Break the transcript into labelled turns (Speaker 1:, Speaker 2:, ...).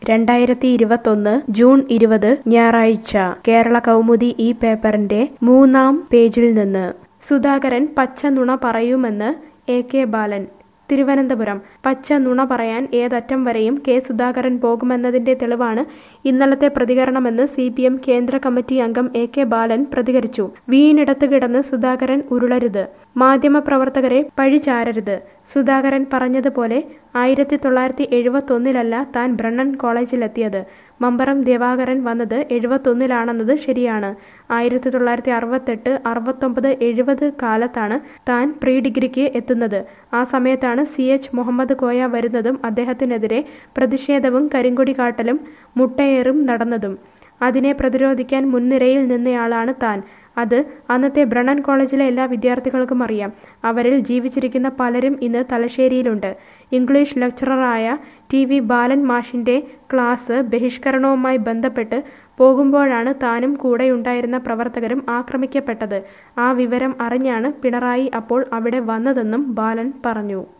Speaker 1: 2021 June 20 ഞായറാഴ്ച കേരള കൗമുദി ഈ പേപ്പറിന്റെ 3-ാം പേജിൽ നിന്ന് സുധാകരൻ പച്ച നുണ പറയുമെന്ന് എ.കെ. ബാലൻ. തിരുവനന്തപുരം. പച്ച നുണ പറയാൻ ഏതറ്റം വരെയും കെ. സുധാകരൻ പോകുമെന്നതിന്റെ തെളിവാണ് ഇന്നലത്തെ പ്രതികരണമെന്ന് CPM കേന്ദ്ര കമ്മിറ്റി അംഗം എ.കെ. ബാലൻ പ്രതികരിച്ചു. വീണിടത്ത് കിടന്ന് സുധാകരൻ ഉരുളരുത്, മാധ്യമപ്രവർത്തകരെ പഴിചാരരുത്. സുധാകരൻ പറഞ്ഞതുപോലെ 1971-ലല്ല താൻ ബ്രണ്ണൻ കോളേജിലെത്തിയത്. മമ്പറം ദിവാകരൻ വന്നത് 71-ലാണെന്നത് ശരിയാണ്. 1968, 69, 70 കാലത്താണ് താൻ പ്രീ ഡിഗ്രിക്ക് എത്തുന്നത്. ആ സമയത്താണ് CH മുഹമ്മദ് കോയ വരുന്നതും അദ്ദേഹത്തിനെതിരെ പ്രതിഷേധവും കരിങ്കൊടി കാട്ടലും മുട്ടയേറും നടന്നതും. അതിനെ പ്രതിരോധിക്കാൻ മുൻനിരയിൽ നിന്നയാളാണ് താൻ. അത് അന്നത്തെ ബ്രണ്ണൻ കോളേജിലെ എല്ലാ വിദ്യാർത്ഥികൾക്കും അറിയാം. അവരിൽ ജീവിച്ചിരിക്കുന്ന പലരും ഇന്ന് തലശ്ശേരിയിലുണ്ട്. ഇംഗ്ലീഷ് ലെക്ചററായ TV ബാലൻ മാഷിന്റെ ക്ലാസ് ബഹിഷ്കരണവുമായി ബന്ധപ്പെട്ട് പോകുമ്പോഴാണ് താനും കൂടെയുണ്ടായിരുന്ന പ്രവർത്തകരും ആക്രമിക്കപ്പെട്ടത്. ആ വിവരം അറിഞ്ഞാണ് പിണറായി അപ്പോൾ അവിടെ വന്നതെന്നും ബാലൻ പറഞ്ഞു.